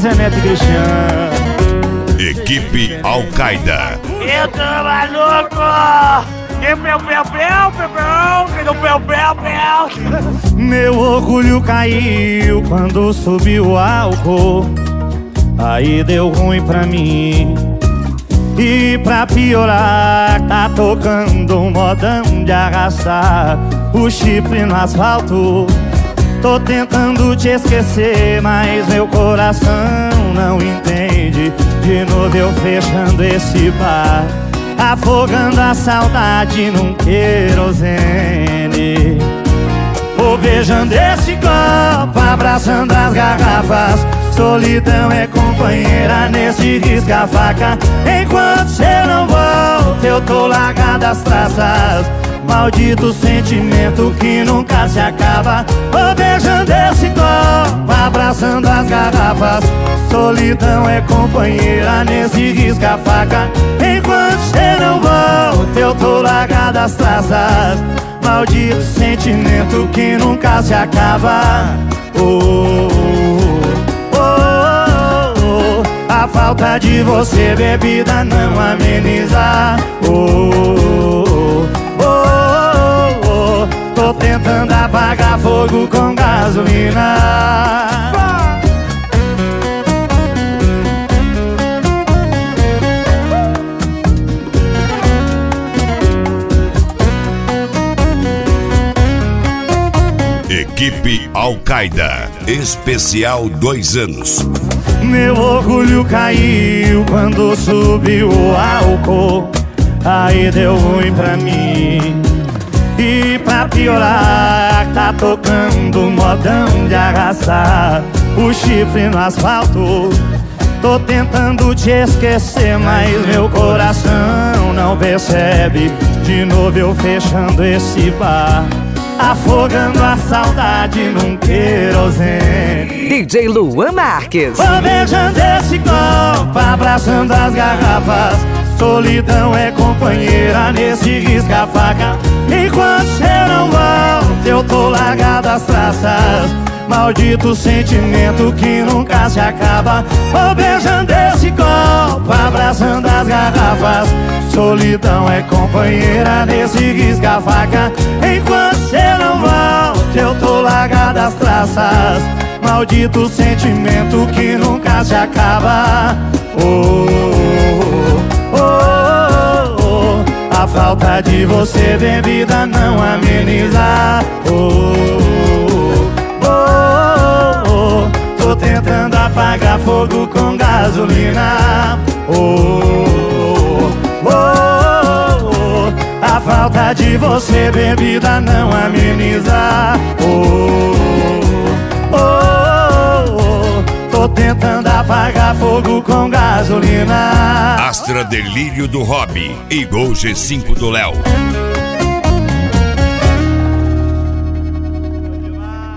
Zé Neto e Cristiano. Equipe Al-Qaeda. Eu tô maluco! Que meu. Meu orgulho caiu quando subiu o álcool. Aí deu ruim pra mim. E pra piorar, tá tocando um modão de arrastar o chifre no asfalto. Tô tentando te esquecer, mas meu coração não entende. De novo eu fechando esse bar, afogando a saudade num querosene. Vou beijando esse copo, abraçando as garrafas. Solidão é companheira nesse risca-faca. Enquanto cê não volta, eu tô largado as traças. Maldito sentimento que nunca se acaba. Vou beijando esse copo, abraçando as garrafas. Solidão é companheira nesse risca-faca. Enquanto cê não volta, eu tô largado as traças. Maldito sentimento que nunca se acaba. A falta de você, bebida, não ameniza. Tô tentando apagar fogo com gasolina. Equipe Al-Qaeda. Especial 2 anos. Meu orgulho caiu quando subiu o álcool. Aí deu ruim pra mim. E pra piorar, tá tocando um modão de arrastar o chifre no asfalto. Tô tentando te esquecer, mas meu coração não percebe. De novo eu fechando esse bar, afogando a saudade num querosene. DJ Luan Marques. Vou beijando esse copo, abraçando as garrafas. Solidão é companheira nesse risca-faca. Enquanto cê não volta, eu tô largado as traças. Maldito sentimento que nunca se acaba. Vou beijando esse copo, abraçando as garrafas. Solidão é companheira nesse risca-faca. Enquanto cê não volta, eu tô largado as traças. Maldito sentimento que nunca se acaba. A falta de você, bebida, não ameniza. Tô tentando apagar fogo com gasolina. A falta de você, bebida, não ameniza. Tô tentando apagar fogo com gasolina. Astra Delírio do Hobby e Gol G5 do Léo.